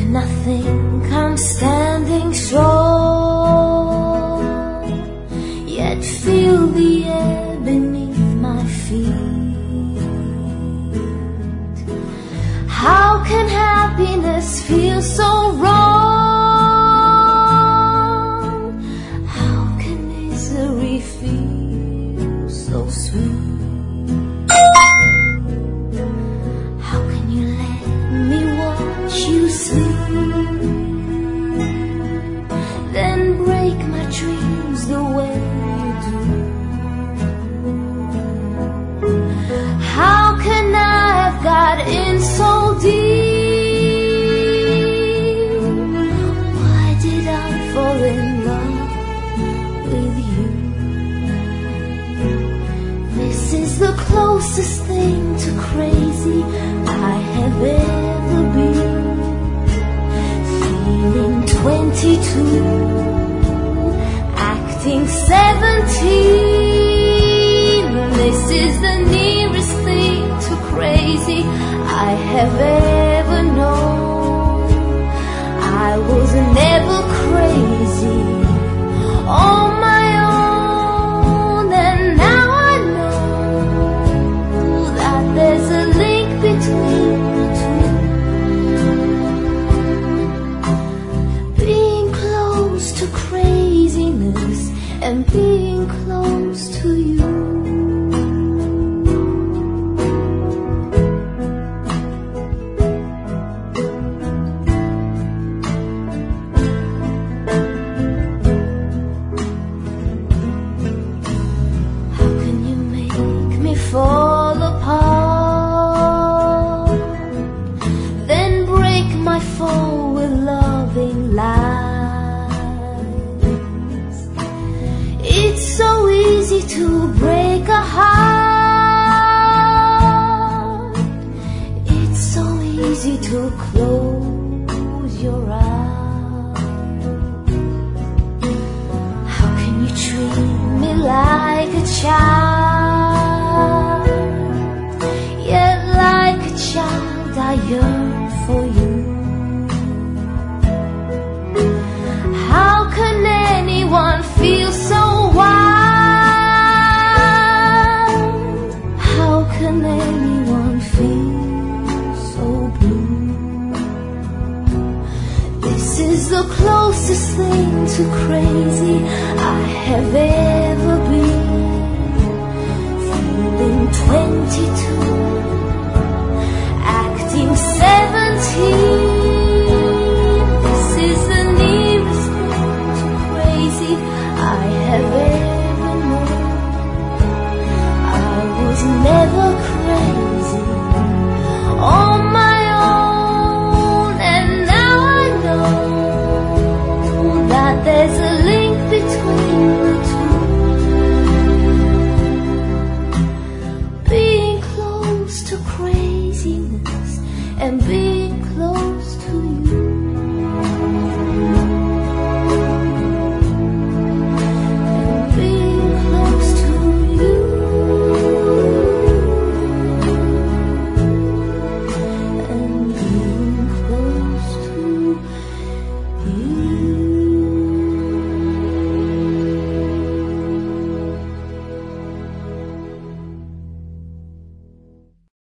I think I'm standing strong, yet feel the air beneath my feet. How can happiness feel so wrong? How can misery feel so sweet? How can you let me watch you sleep, then break my dreams the way you do? How can I have got in so deep? Why did I fall in love with you? This is the closest thing to crazy I have ever been. Feeling 22, acting 17. This is the nearest thing to crazy I have ever known. I was never crazy on my own, and now I know that there's a link between the two. Being close to craziness and being close to you. Fall apart, then break my fall with loving lies. It's so easy to break a heart. It's so easy to close your eyes. How can you treat me like a child? Yet like a child I yearn for you. How can anyone feel so wild? How can anyone feel so blue? This is the closest thing to crazy I have ever been. 22, acting 17. This is the nearest thing to crazy I have ever known. I was never crazy on my own, and now I know that there's a link between the two. To craziness and being close to you. And being close to you. And being close to you.